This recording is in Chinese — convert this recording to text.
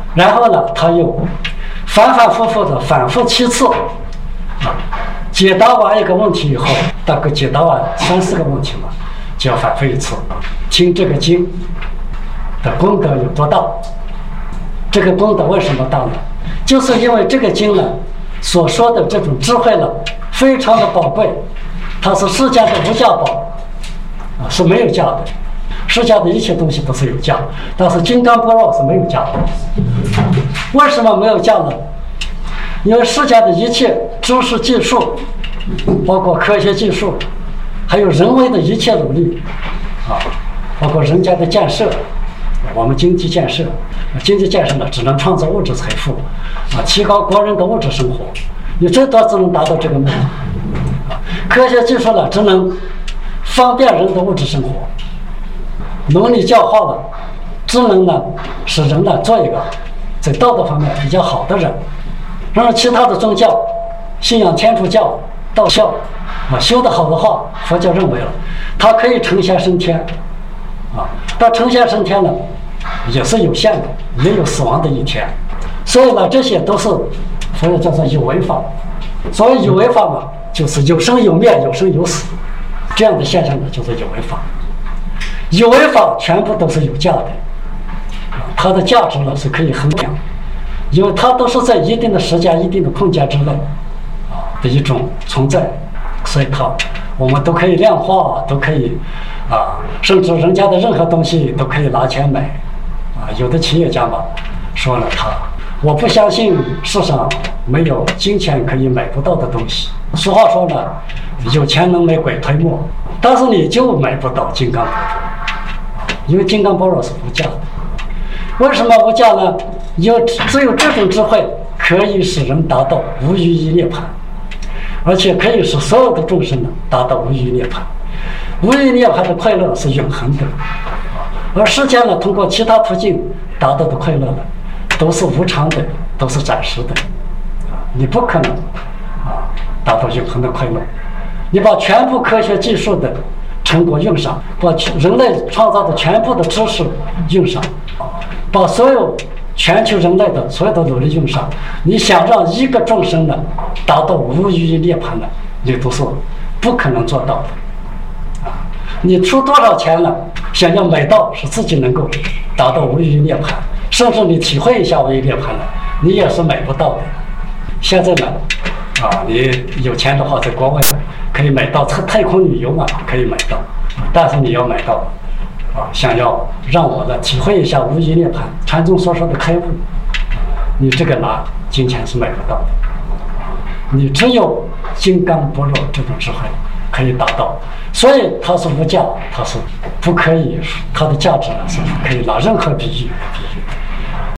然后呢，他又反反复复的反复7次解答完一个问题以后，大概解答完3、4个问题嘛，就要反复1次，听这个经的功德有多大。这个功德为什么大呢？就是因为这个经呢所说的这种智慧呢非常的宝贵，它是世间的无价宝是没有价的。世间的一切东西都是有价，但是金刚般若是没有价的。为什么没有价呢？因为世间的一切知识技术，包括科学技术，还有人为的一切努力包括人家的建设，我们经济建设呢只能创造物质财富提高国人的物质生活，你最多只能达到这个目的科学技术呢只能方便人的物质生活，伦理教化了只能呢使人呢做一个在道德方面比较好的人。然而其他的宗教，信仰天主教、道教修得好的话，佛教认为了它可以成仙升天但成仙升天呢也是有限的，也有死亡的一天。所以呢这些都是佛教叫做有为法。所谓有为法呢，就是有生有灭，有生有死，这样的现象呢就是有为法。有为法全部都是有价的，它的价值呢是可以衡量，因为它都是在一定的时间、一定的空间之内的一种存在，所以我们都可以量化，都可以甚至人家的任何东西都可以拿钱买有的企业家嘛说了我不相信世上没有金钱可以买不到的东西。俗话说呢，有钱能买鬼推磨，但是你就买不到金刚般若，因为金刚般若是无价的。为什么无价呢？因为只有这种智慧可以使人达到无余一涅槃，而且可以使所有的众生呢达到无余涅槃。无余涅槃的快乐是永恒的，而世间呢通过其他途径达到的快乐呢都是无常的，都是暂时的你不可能达到永恒的快乐。你把全部科学技术的成果用上，把人类创造的全部的知识用上，把所有全球人类的所有的努力用上，你想让一个众生呢达到无余涅槃呢，你都是不可能做到的你出多少钱呢？想要买到使自己能够达到无余涅槃，甚至你体会一下无余涅槃呢，你也是买不到的。现在呢你有钱的话，在国外可以买到太空旅游可以买到，但是你要买到想要让我呢体会一下无余涅槃，禅宗所说的开悟，你这个拿金钱是买不到的。你只有金刚般若这种智慧可以达到，所以它是无价，它是不可以，它的价值呢是不可以拿任何比喻来比喻。